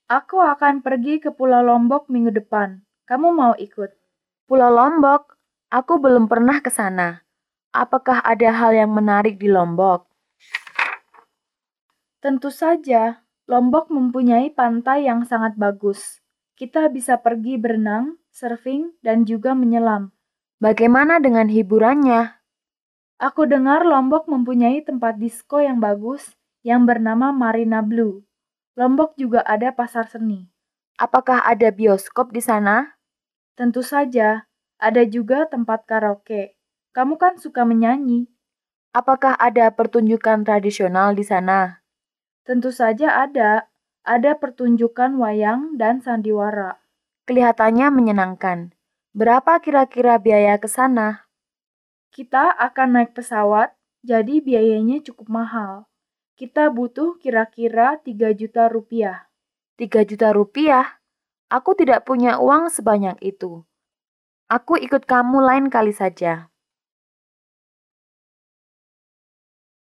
Aku akan pergi ke Pulau Lombok minggu depan. Kamu mau ikut? Pulau Lombok, aku belum pernah ke sana. Apakah ada hal yang menarik di Lombok? Tentu saja, Lombok mempunyai pantai yang sangat bagus. Kita bisa pergi berenang, surfing, dan juga menyelam. Bagaimana dengan hiburannya? Aku dengar Lombok mempunyai tempat disko yang bagus yang bernama Marina Blue. Lombok juga ada pasar seni. Apakah ada bioskop di sana? Tentu saja, ada juga tempat karaoke. Kamu kan suka menyanyi. Apakah ada pertunjukan tradisional di sana? Tentu saja ada. Ada pertunjukan wayang dan sandiwara. Kelihatannya menyenangkan. Berapa kira-kira biaya ke sana? Kita akan naik pesawat, jadi biayanya cukup mahal. Kita butuh kira-kira 3 juta rupiah. 3 juta rupiah? Aku tidak punya uang sebanyak itu. Aku ikut kamu lain kali saja.